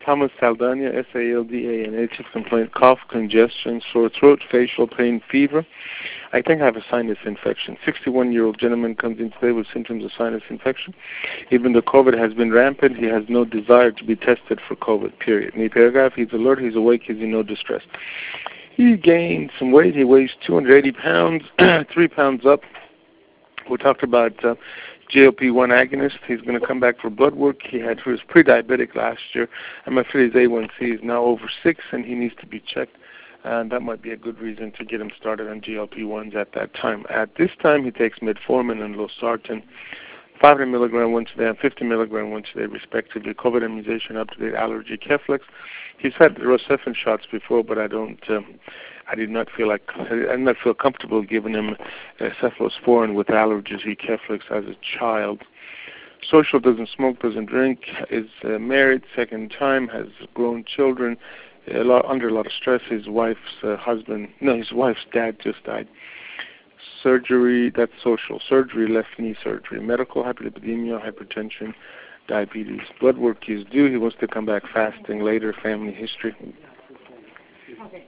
Thomas Saldana, Saldana, his complaint, cough, congestion, sore throat, facial pain, fever. I think I have a sinus infection. 61-year-old gentleman comes in today with symptoms of sinus infection. Even though COVID has been rampant, he has no desire to be tested for COVID, period. New paragraph, he's alert, he's awake, he's in no distress. He gained some weight. He weighs 280 pounds, 3 pounds up. We talked about GLP-1 agonist. He's going to come back for blood work. He was pre-diabetic last year. I'm afraid his A1C is now over 6, and he needs to be checked. And that might be a good reason to get him started on GLP-1s at that time. At this time, he takes metformin and losartan, 500 milligram once a day and 50 milligram once a day, respectively. COVID immunization, up-to-date allergy, Keflex. He's had Rocephin shots before, but I did not feel comfortable giving him cephalosporin with allergy, Keflex, as a child. Social, doesn't smoke, doesn't drink, is married, second time, has grown children, under a lot of stress. His wife's dad just died. Surgery, that's social. Surgery, left knee surgery. Medical, hyperlipidemia, hypertension, diabetes. Blood work is due. He wants to come back fasting later. Family history. Okay.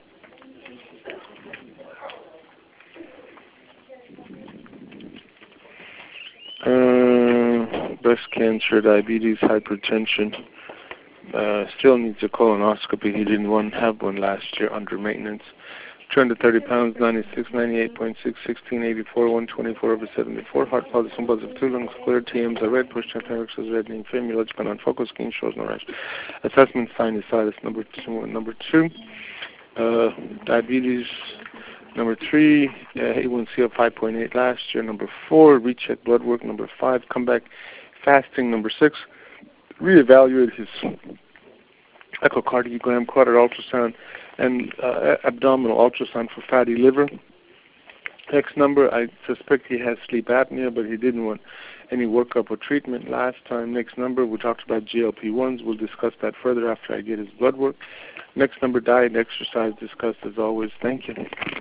Breast cancer, diabetes, hypertension. Still needs a colonoscopy. He didn't have one last year, under maintenance. 230 pounds, 96, 98.6, 16, 84, 124 over 74. Heart palsy, some buzz of 2 lungs clear. TMs are red. Push temperature is red. Name family. Let's on focal skin shows no rash. Assessment sinusitis. Number two. Diabetes. Number 3, A1C of 5.8 last year. Number 4, recheck blood work. Number 5, come back fasting. Number 6, reevaluate his echocardiogram, carotid ultrasound, and abdominal ultrasound for fatty liver. Next number, I suspect he has sleep apnea, but he didn't want any workup or treatment last time. Next number, we talked about GLP-1s. We'll discuss that further after I get his blood work. Next number, diet and exercise discussed as always. Thank you.